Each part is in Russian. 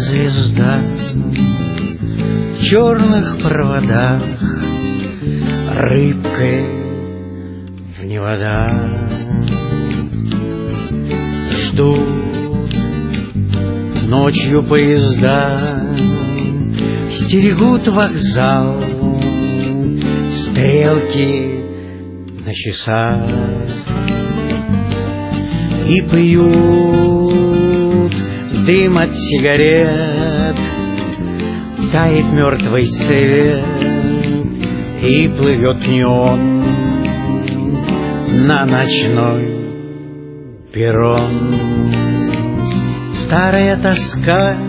звезда в черных проводах, рыбкой в неводах. Ждут ночью поезда, стерегут вокзал, стрелки на часах. И пьют дым от сигарет, тает мертвый свет, и плывет неон на ночной перрон. Старая тоска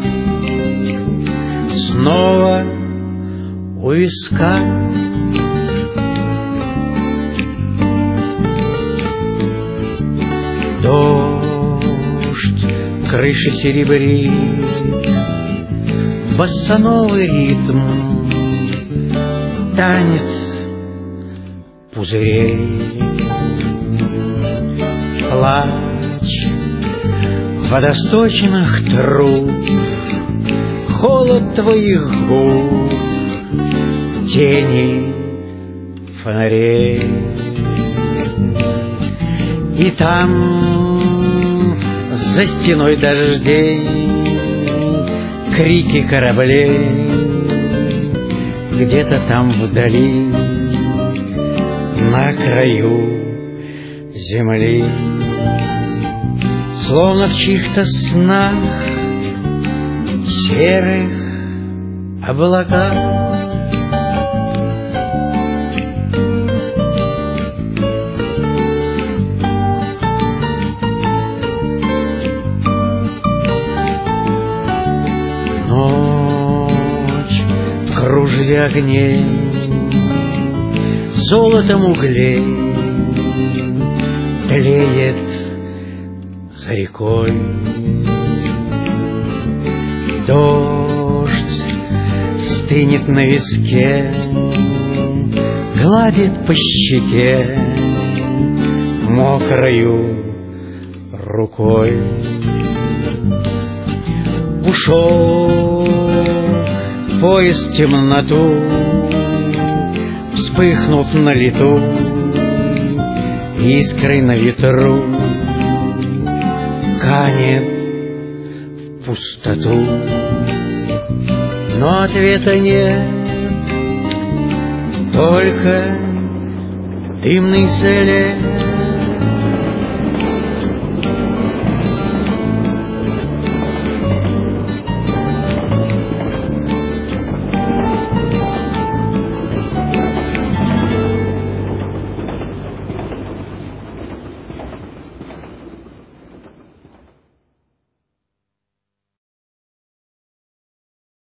снова у виска. Дождь крыши серебрит, боссановый ритм, танец пузырей. Плач водосточных труб, холод твоих губ, тени фонарей. И там, за стеной дождей, крики кораблей. Где-то там вдали, на краю земли, словно в чьих-то снах, серых облаках. Кружеве огней, золотом углей, тлеет за рекой. Дождь стынет на виске, гладит по щеке мокрою рукой. Ушел поезд в темноту, вспыхнув на лету, искрой на ветру, канет в пустоту. Но ответа нет, только в дымной целе